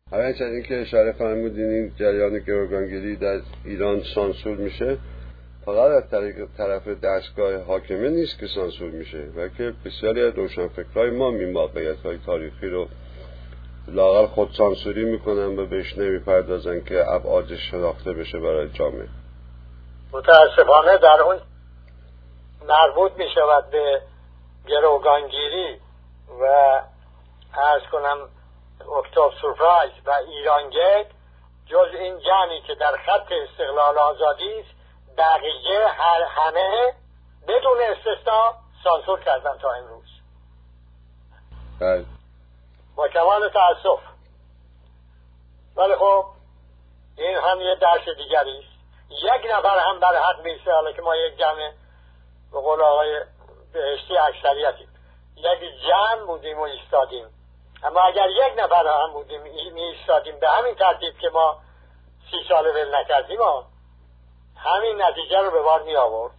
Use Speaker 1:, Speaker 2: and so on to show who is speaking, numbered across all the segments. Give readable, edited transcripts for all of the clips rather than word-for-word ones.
Speaker 1: هرچند اینکه اشاره فرمودین این جریان گروگانگیری در ایران سانسور میشه، فقط از طرف دستگاه حاکمه نیست که سانسور میشه، بلکه بسیاری از روشنفکرای ما موقعیت‌های تاریخی رو لااقل خود سانسوری میکنن و بهش نمیپردازن که ابعادش شناخته بشه برای جامعه.
Speaker 2: متاسفانه در اون مربوط میشود به گروگانگیری و عرض کنم اکتبر سورپرایز و ایرانگیت، جز این جمعی که در خط استقلال آزادی است، بقیه همه بدون استثنا سانسور کردن تا امروز.
Speaker 1: بله.
Speaker 2: با کمال تأسف. ولی خب این هم یه درس دیگری است. یک نفر هم بر حق میسته، حالا که ما یک جمع به قول آقای بهشتی اکثریتیم، یک جمع بودیم و ایستادیم، اما اگر یک نفر هم بودیم ایستادیم به همین ترتیب که ما 30 سال ول نکردیم، همین نتیجه رو به بار می آورد.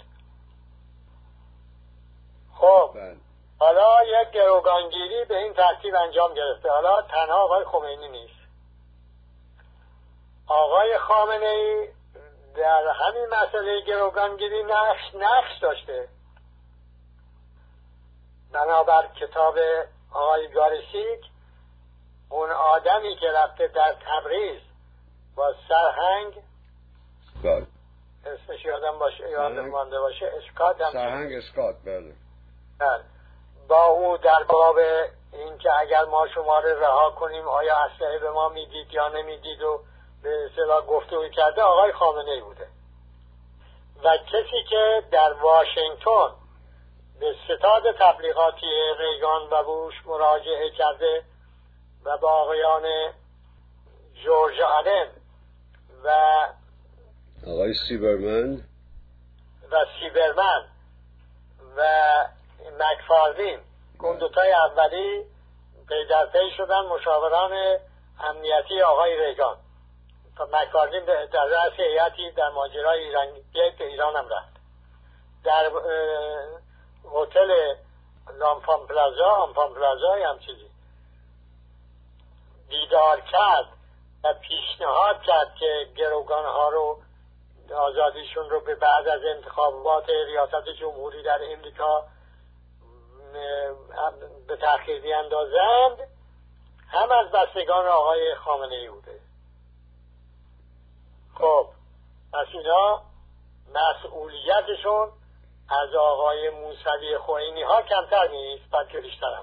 Speaker 2: خب حالا یک گروگانگیری به این ترتیب انجام گرفته. حالا تنها آقای خمینی نیست، آقای خامنه ای در همین مسئله گروگانگیری نقش داشته. بنابر کتاب آقای گارسیک، اون آدمی که رفته در تبریز با سرهنگ، اسمش یادم مانده باشه، اسکات هم
Speaker 1: سرهنگ اسکات، بله،
Speaker 2: با او در باب این که اگر ما شما رو رها کنیم آیا اسلحه به ما میدید یا نمیدید و به اصطلاح گفتگو کرده، آقای خامنه ای بوده. و کسی که در واشنگتن به ستاد تبلیغاتی ریگان و بوش مراجعه کرده و با آقایان جورج آلن و
Speaker 1: آقای سیبرمن
Speaker 2: و مکفاردین، اون دوتای اولی پی در پی شدن مشاوران امنیتی آقای ریگان. مکفاردین در رأس هیئتی در ماجرای ایران هم رفت. در هتل آمپان پلازا هم چیزی دیدار کرد و پیشنهاد کرد که گروگانها رو آزادیشون رو به بعد از انتخابات ریاست جمهوری در امریکا به تأخیر بیاندازند، هم از بستگان آقای خامنه ای بوده. خب پس اینا مسئولیتشون از آقای موسوی خوئینی ها کمتر نیست، بلکه بیشتر هم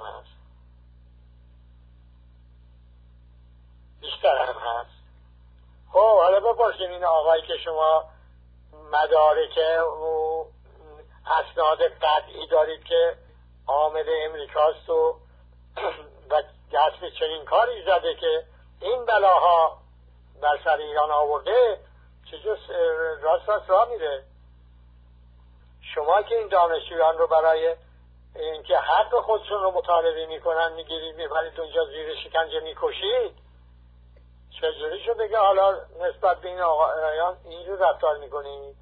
Speaker 2: هست. خب حالا بپرسیم این آقایی که شما مدارک و اسناد قطعی دارید که آمد امریکاست و دست به چنین کاری زده که این بلاها بر سر ایران آورده، چجور راست راه میره؟ شما که این دانشجویان رو برای اینکه حق خودشون رو مطالبه میکنن میگیرید میبرید اونجا زیر شکنجه میکشید، چجوری شده که حالا نسبت به این آقایان اینجور رفتار میکنید؟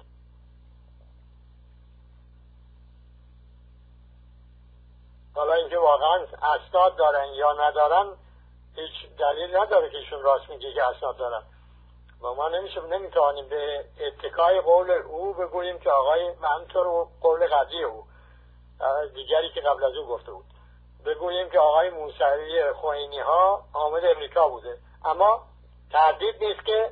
Speaker 2: حالا اینکه واقعا اسناد دارن یا ندارن هیچ دلیل نداره که ایشون راست میگه که اسناد دارن. و ما نمیتوانیم به اتکای قول او بگوییم که آقای منطور و قول قضیه او دیگری که قبل از او گفته بود بگوییم که آقای موسوی خوئینی ها آمد امریکا بوده، اما تردید نیست که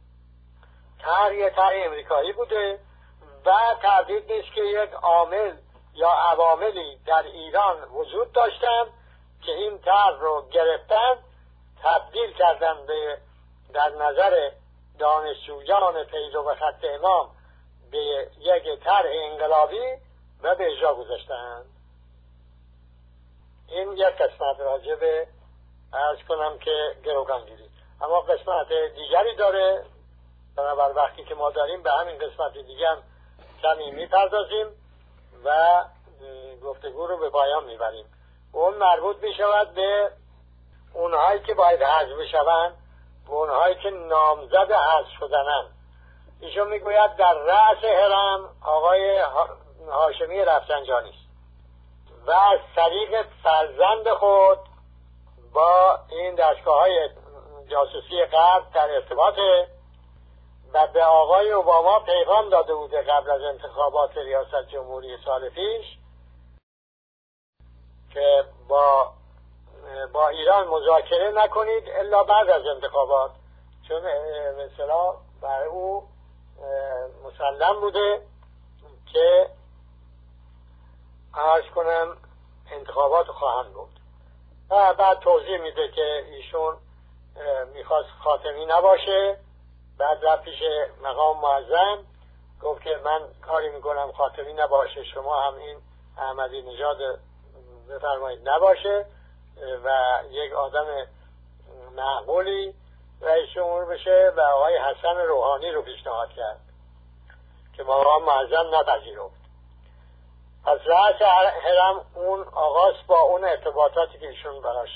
Speaker 2: طرح امریکایی بوده و تردید نیست که یک عامل یا عواملی در ایران وجود داشتن که این طرح رو گرفتن، تبدیل کردن به در نظر دانشجویان پیرو خط امام به یک طرح انقلابی و به اجرا گذاشتن. این یک قسمت راجع به عرض کنم که گروگانگیری. اما قسمت دیگری داره، بنابر وقتی که ما داریم به همین قسمت دیگه هم کمی میپردازیم و گفتگو رو به پایان میبریم. اون مربوط میشود به اونهایی که باید حذف بشوند و اونهایی که نامزد حذف شدنن. ایشون میگوید در رأس هرم آقای هاشمی رفسنجانی است و از طریق فرزند خود با این دستگاه های جاسوسی غرب در ارتباطه و به آقای اوباما پیغام داده بوده قبل از انتخابات ریاست جمهوری سال پیش که با ایران مذاکره نکنید الا بعد از انتخابات، چون مثلا برای او مسلم بوده که عرض کنم انتخابات خواهند بود. و بعد توضیح میده که ایشون میخواست خاتمی نباشه، بعد رفت پیش مقام معظم گفت که من کاری میکنم خاتمی نباشه، شما هم این احمدی نژاد بفرمایید نباشه و یک آدم معقولی رئیس جمهور بشه و آقای حسن روحانی رو پیشنهاد کرد که مقام معظم نپذیرفت. از رأس هرم اون آغاز با اون ارتباطاتی که ایشون براش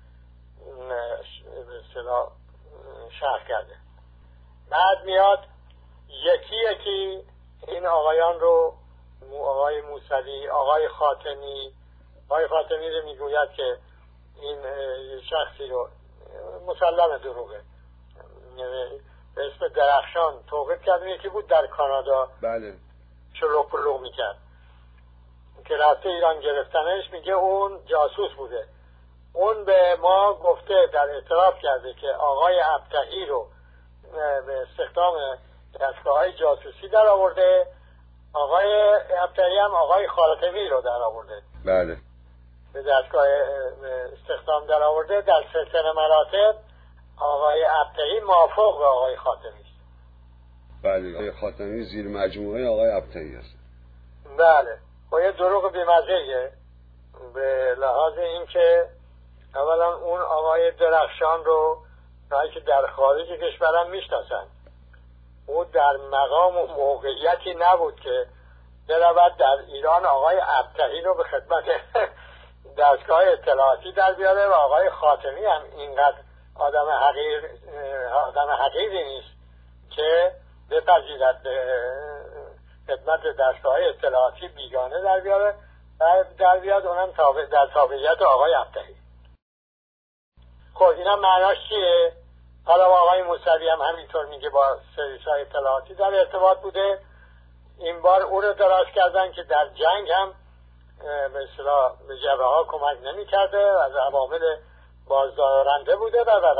Speaker 2: به اصطلاح شرح کرده. بعد میاد یکی یکی این آقایان رو، آقای موسوی، آقای خاتمی رو میگوید که این شخصی رو مسلم دروغه به اسم درخشان توقیف کرد، یکی بود در کانادا
Speaker 1: بله
Speaker 2: شروع پلوغ میکرد که رفته ایران گرفتنش، میگه اون جاسوس بوده. اون به ما گفته در اعتراف کرده که آقای ابطحی رو به استخدام دستگاه‌های جاسوسی در آورده، آقای ابطحی هم آقای خاتمی رو در آورده
Speaker 1: بله
Speaker 2: به دستگاه استخدام در آورده. در سلسله مراتب آقای ابطحی موافق آقای خاتمی است.
Speaker 1: بله آقای خاتمی زیر مجموعه آقای ابطحی است.
Speaker 2: بله با یه دروغ بی‌مزه‌ایه به لحاظ اینکه اولا اون آقای درخشان رو که در خارج کشورم میشناسن، او در مقام و موقعیتی نبود که برود در ایران آقای ابطحی رو به خدمت دستگاه اطلاعاتی در بیاره و آقای خاتمی هم اینقدر آدم حقیری نیست که بپذیرد خدمت دستگاه اطلاعاتی بیگانه در بیاره و در بیاد اونم در تابعیت آقای ابطحی. خب اینا معناش چیه؟ حالا آقای موسوی هم همینطور میگه با سرویس‌های اطلاعاتی در ارتباط بوده. این بار او رو دراز کردن که در جنگ هم به اصطلاح به جبهه ها کمک نمی کرده، از عوامل بازدارنده بوده و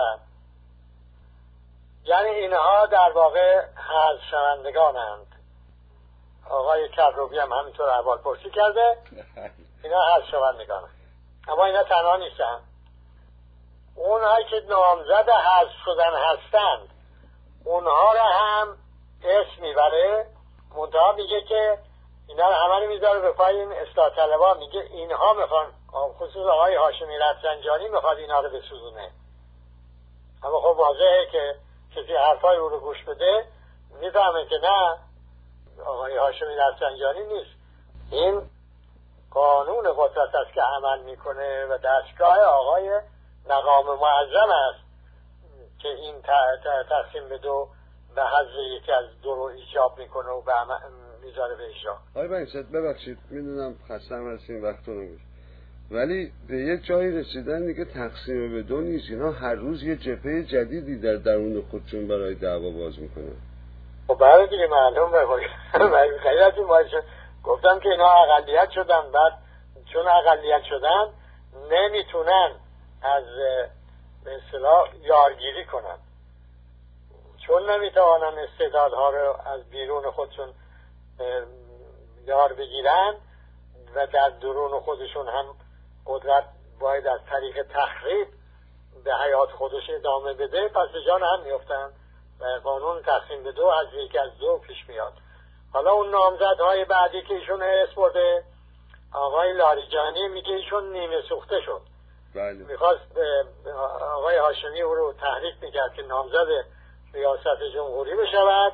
Speaker 2: یعنی اینها در واقع حذف شوندگانند. آقای کروبی هم همینطور احوالپرسی کرده، اینا حذف شوندگانند. اما اینا تنها نیستن، اونهایی که نامزد حذف شدن هستند اونها را هم اسم میبره، منتها میگه که اینا رو همه رو میذاره به پای این اصلاح طلبا، میگه اینها میخوان، خصوص آقای هاشمی رفسنجانی میخواد اینا رو بسوزونه. اما خب واضحه که کسی حرفای او رو گوش بده میفهمه که نه، آقای هاشمی رفسنجانی نیست، این قانون قدرت است که عمل میکنه و دستگاه آقای مقام معظم است که این تقسیم به دو و حذف یکی از دو رو ایجاب میکنه و میذاره به اجرا.
Speaker 1: آقای بنی‌صدر ببخشید میدونم خستم هستیم وقتتون رو میشه، ولی به یک جایی رسیدن دیگه تقسیم به دو نیست، اینا هر روز یه جبهه جدیدی در درون خودشون برای دعوا باز میکنن.
Speaker 2: خب برای دیگه معلومه خیلی از این گفتم که اینا اقلیت شدن، بعد چون اقلیت شدن نمیتونن از به اصطلاح یارگیری کنن، چون نمیتوانن استعدادها رو از بیرون خودشون یار بگیرن و در درون خودشون هم قدرت باید از طریق تخریب به حیات خودش ادامه بده، پس به جان هم میفتن و قانون تقسیم به دو از یکی از دو پیش میاد. حالا اون نامزدهای بعدی که ایشون اسم برده، آقای لاریجانی، میگه ایشون نیمه سوخته شد.
Speaker 1: بله.
Speaker 2: میخواست آقای هاشمی او رو تحریک میکرد که نامزد ریاست جمهوری بشود.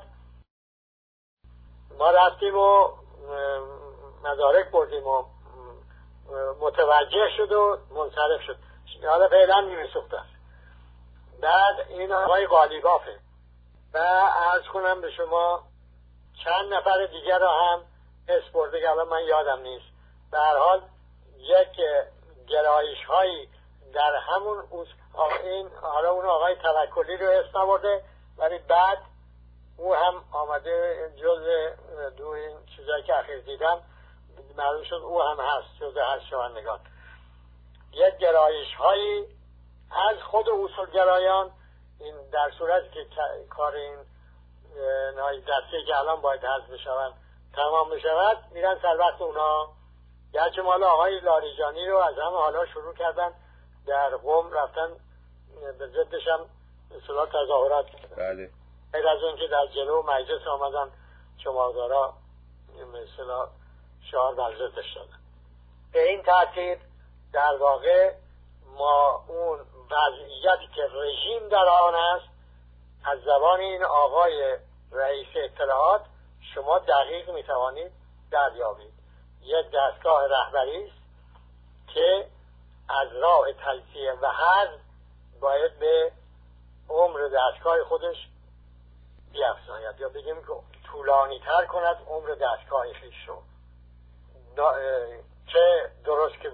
Speaker 2: ما رفتیم و مدارک بردیم و متوجه شد و منصرف شد. حالا فعلا نیمه سوخته است. بعد این آقای قالیبافه و عرض کنم به شما چند نفر دیگر را هم اسم برده که الان من یادم نیست. به هر حال یک گرایش هایی در در همون این حالا اون آقای توکلی رو اسم آورده، ولی بعد او هم آمده جز دو این چیزایی که اخیر دیدم معلوم شد او هم هست جز 8 شاهندگان. یک گرایش هایی از خود اصولگرایان، این در صورتی که کار این دسته که الان باید حذف بشوند تمام بشود، میرن سر وقت اونا. گرچه مال آقای لاریجانی رو از همه حالا شروع کردن، در قم رفتن به ضدش هم اصطلاح تظاهرات کردن.
Speaker 1: بله.
Speaker 2: غیر از اون که در جلو مجلس آمدن چماردارا مثلا شعار بر ضدش دادن. به این ترتیب در واقع ما اون وضعیتی که رژیم در آن است از زبان این آقای رئیس اطلاعات شما دقیق میتوانید دریابید. یک دستگاه رهبری است که از راه تجزیه و حذف باید به عمر دستگاه خودش بیفزاید، یا بگیم که طولانی تر کند عمر دستگاه خویش رو، که درست که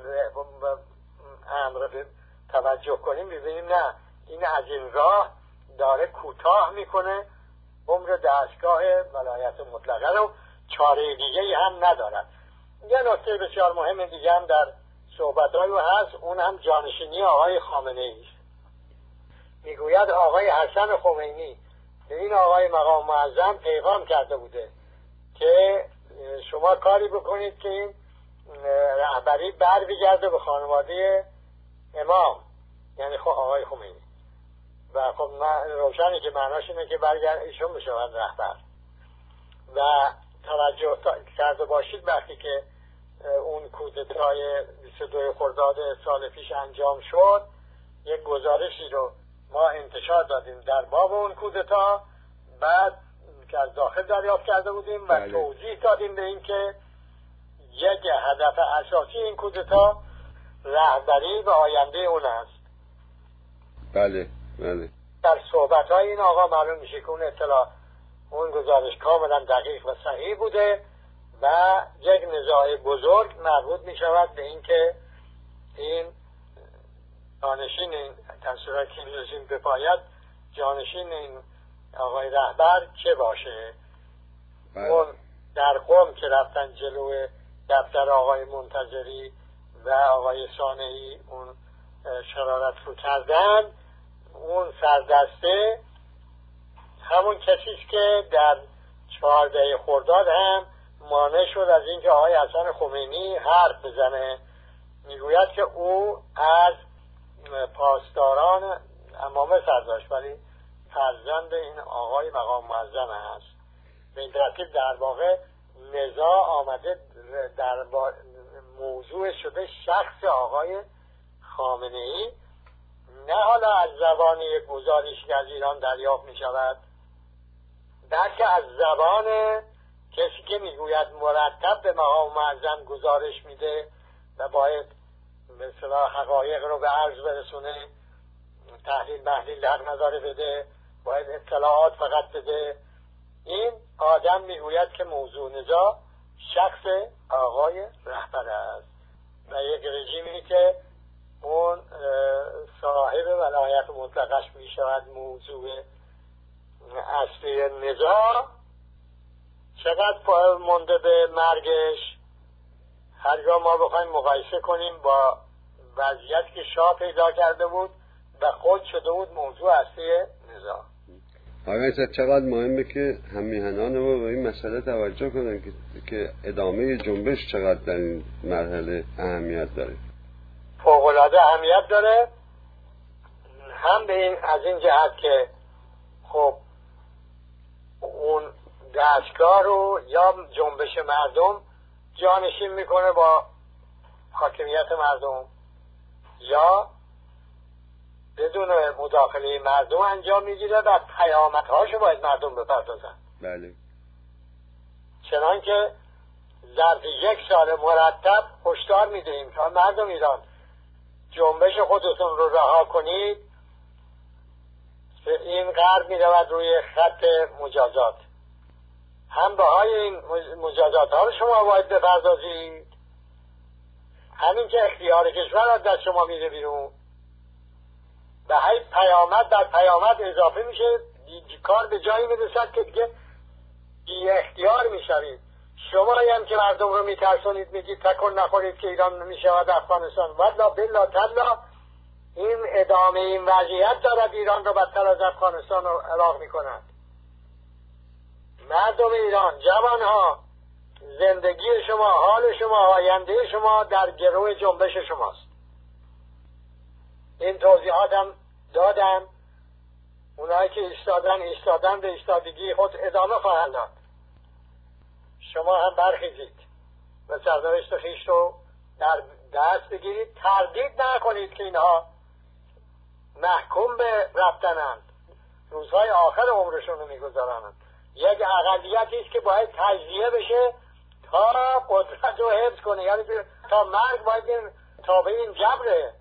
Speaker 2: امر توجه کنیم ببینیم نه، این از این راه داره کوتاه میکنه عمر دستگاه ولایت مطلقه رو، چاره دیگه هم ندارد. یه نکته بسیار مهم دیگه هم در صحبت‌های او هست، اون هم جانشینی آقای خامنه‌ای است. میگوید آقای حسن خمینی به این آقای مقام معظم پیغام کرده بوده که شما کاری بکنید که این رهبری بر بگرده به خانواده امام، یعنی آقای خمینی، و خب روشنی که معناش اینه که برگرد ایشون بشوند رهبر. و توجه کرده باشید وقتی که اون کودتای 22 خرداد سال پیش انجام شد، یک گزارشی رو ما انتشار دادیم در باب اون کودتا، بعد که از داخل دریافت کرده بودیم و توضیح دادیم به این که یک هدف اساسی این کودتا رهبری و آینده اون است.
Speaker 1: بله بله.
Speaker 2: در صحبت‌های این آقا معلوم میشه که اون اطلاع، اون گزارش کاملا دقیق و صحیح بوده و یک نزاع بزرگ مربوط میشود به این که این جانشین این تصویرات که می‌رسیم به پایت جانشین این آقای رهبر چه باشه. اون در قم که رفتن جلوی دفتر آقای منتظری و آقای صانعی اون شرارت رو کردن، اون سردسته همون کسیست که در 14 خرداد هم مانع شد از اینکه آقای حسن خمینی حرف بزنه. میگوید که او از پاسداران امامه سرداشت ولی فرزند این آقای مقام معظم است. به این ترتیب در واقع نزاع آمده در موضوع شده شخص آقای خامنه‌ای، نه حالا از زبان یک گزارشی که از ایران دریافت می شود، بلکه از زبان کسی که میگوید مرتب به مقام معظم گزارش میده و باید به اصطلاح حقایق رو به عرض برسونه، تحلیل محلیل حق نداره بده، باید اطلاعات فقط بده. این آدم میگوید که موضوع نزاع شخص آقای رهبر است و یک رژیمی که اون صاحب ولایت مطلقش میشود موضوع اصلی نزاع. چقدر مونده به مرگش؟ هرگاه ما بخوایم مقایسه کنیم با وضعیت که شاه پیدا کرده بود و خود شده بود موضوع اصلی نزاع.
Speaker 1: آقای چقدر مهمه که همیهنان ما به این مسئله توجه کنن که ادامه جنبش چقدر در این مرحله اهمیت داره.
Speaker 2: فوق‌العاده اهمیت داره، هم به این از این جهت که خب اون دستگاه رو یا جنبش مردم جانشین میکنه با حاکمیت مردم، یا بدون مداخله مردم انجام میگیره و پیامدهاشو باید مردم بپردازن.
Speaker 1: بله.
Speaker 2: چنانکه ظرف 1 سال مرتب هشدار میدهیم که مردم ایران جنبش خودتون رو رها کنید، این غرب میرود روی خط مجازات، هم بهای این مجازات ها رو شما باید بپردازید، همین که اختیار کشور از دست شما میره بیرون به هی پیامد در پیامد اضافه میشه، کار به جایی میرسد که دیگه بی اختیار میشوید. شما هم که مردم رو میترسونید، میگید تکون نخورید که ایران میشود افغانستان، والله بالله تالله این ادامه این وضعیت دارد ایران رو بدتر از افغانستان و عراق میکند. مردم ایران، جوانها، زندگی شما، حال شما، آینده شما در گروه جنبش شماست. این توضیحاتم دادم. اونایی که ایستادن به ایستادگی خود ادامه خواهند داد. شما هم برخیزید و سرنوشت خویش رو در دست بگیرید. تردید نکنید که اینها محکوم به رفتنند، روزهای آخر عمرشون رو میگذارند. یک اقلیتی است که باید تجزیه بشه تا قدرت رو حفظ کنه، یعنی تا مرگ باید تابع این جبره.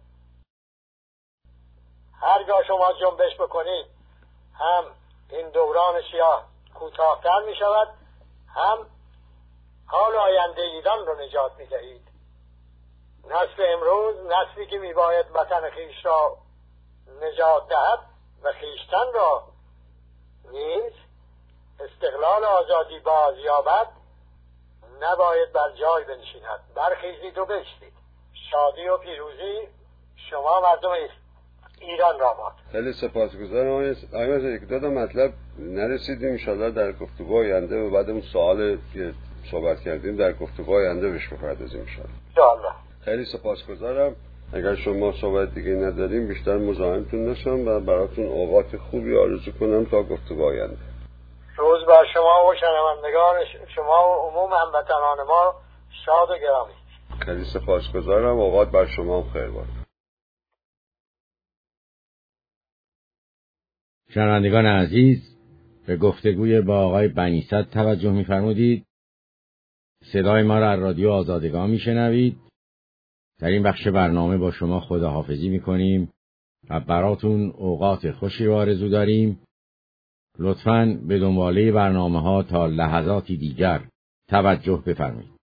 Speaker 2: هرگاه شما جنبش بکنید هم این دوران سیاه کوتاه‌تر می شود، هم حال آینده ایران رو نجات می دهید. نسل امروز نسلی که می باید وطن خویش را نجات دهد و خویشتن را نیز استقلال آزادی بازیابد، نباید بر جای بنشیند. برخیزید و بایستید. شادی و پیروزی شما مردم ایران را باد.
Speaker 1: خیلی سپاسگزارم. آقای یک دو مطلب نرسیدیم، انشاءالله در گفتگو آینده و بعد اون سوال که صحبت کردیم در گفتگو آینده بهش بپردازیم انشاءالله. خیلی سپاسگزارم. اگر شما صحبت دیگه نداریم بیشتر مزاحمتون نشم و براتون اوقات خوبی آرزو کنم تا گفتگو آینده.
Speaker 2: روز بر شما و شنوندگان شما و عموم هموطنان ما شاد و گرامی.
Speaker 1: خیلی سپاسگزارم. اوقات بر شما خیر باد.
Speaker 3: شنوندگان عزیز، به گفتگوی با آقای بنی‌صدر توجه می‌فرمودید. صدای ما را از رادیو آزادگان می‌شنوید. در این بخش برنامه با شما خداحافظی می‌کنیم و براتون اوقات خوشی رو آرزو داریم. لطفاً به دنباله برنامه‌ها تا لحظاتی دیگر توجه بفرمایید.